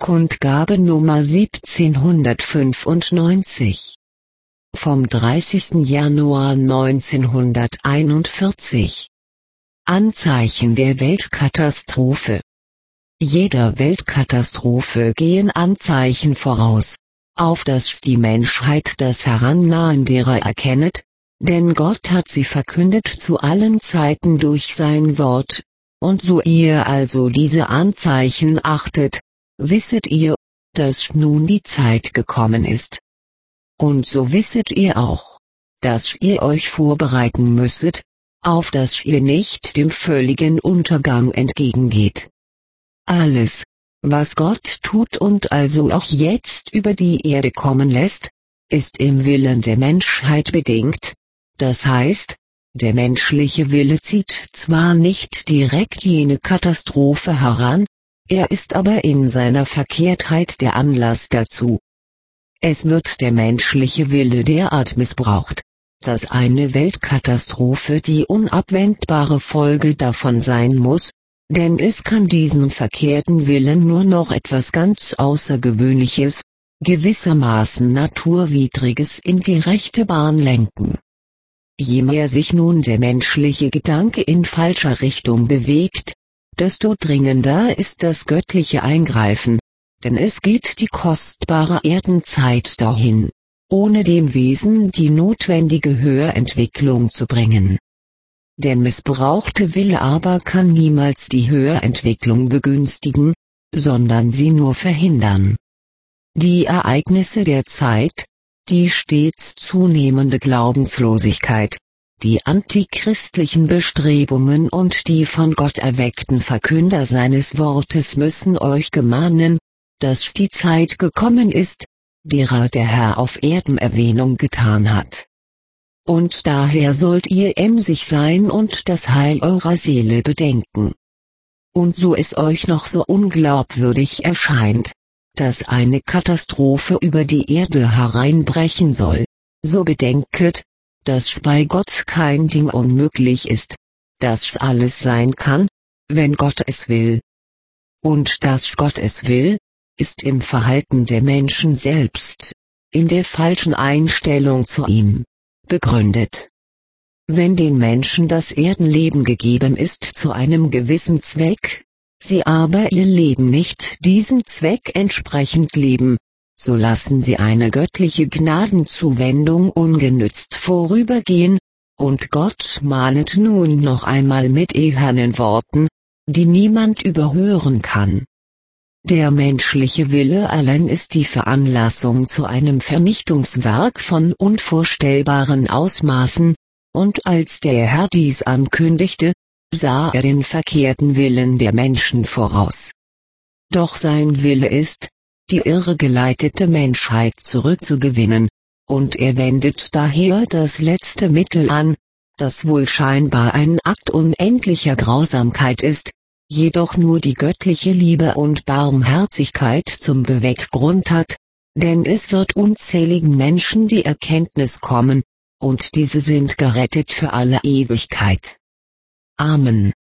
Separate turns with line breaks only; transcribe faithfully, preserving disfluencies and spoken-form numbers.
Kundgabe Nummer siebzehnhundertfünfundneunzig. Vom dreißigsten Januar neunzehnhunderteinundvierzig. Anzeichen der Weltkatastrophe. Jeder Weltkatastrophe gehen Anzeichen voraus, auf dass die Menschheit das Herannahen derer erkennet, denn Gott hat sie verkündet zu allen Zeiten durch sein Wort, und so ihr also diese Anzeichen achtet, wisset ihr, dass nun die Zeit gekommen ist. Und so wisset ihr auch, dass ihr euch vorbereiten müsset, auf dass ihr nicht dem völligen Untergang entgegengeht. Alles, was Gott tut und also auch jetzt über die Erde kommen lässt, ist im Willen der Menschheit bedingt, das heißt, der menschliche Wille zieht zwar nicht direkt jene Katastrophe heran, er ist aber in seiner Verkehrtheit der Anlass dazu. Es wird der menschliche Wille derart missbraucht, dass eine Weltkatastrophe die unabwendbare Folge davon sein muss, denn es kann diesen verkehrten Willen nur noch etwas ganz Außergewöhnliches, gewissermaßen Naturwidriges in die rechte Bahn lenken. Je mehr sich nun der menschliche Gedanke in falscher Richtung bewegt, desto dringender ist das göttliche Eingreifen, denn es geht die kostbare Erdenzeit dahin, ohne dem Wesen die notwendige Höherentwicklung zu bringen. Der missbrauchte Wille aber kann niemals die Höherentwicklung begünstigen, sondern sie nur verhindern. Die Ereignisse der Zeit, die stets zunehmende Glaubenslosigkeit, die antichristlichen Bestrebungen und die von Gott erweckten Verkünder seines Wortes müssen euch gemahnen, dass die Zeit gekommen ist, derer der Herr auf Erden Erwähnung getan hat. Und daher sollt ihr emsig sein und das Heil eurer Seele bedenken. Und so es euch noch so unglaubwürdig erscheint, dass eine Katastrophe über die Erde hereinbrechen soll, so bedenket, dass bei Gott kein Ding unmöglich ist, dass alles sein kann, wenn Gott es will. Und dass Gott es will, ist im Verhalten der Menschen selbst, in der falschen Einstellung zu ihm, begründet. Wenn den Menschen das Erdenleben gegeben ist zu einem gewissen Zweck, sie aber ihr Leben nicht diesem Zweck entsprechend leben, so lassen sie eine göttliche Gnadenzuwendung ungenützt vorübergehen, und Gott mahnet nun noch einmal mit ehernen Worten, die niemand überhören kann. Der menschliche Wille allein ist die Veranlassung zu einem Vernichtungswerk von unvorstellbaren Ausmaßen, und als der Herr dies ankündigte, sah er den verkehrten Willen der Menschen voraus. Doch sein Wille ist, die irregeleitete Menschheit zurückzugewinnen, und er wendet daher das letzte Mittel an, das wohl scheinbar ein Akt unendlicher Grausamkeit ist, jedoch nur die göttliche Liebe und Barmherzigkeit zum Beweggrund hat, denn es wird unzähligen Menschen die Erkenntnis kommen, und diese sind gerettet für alle Ewigkeit. Amen.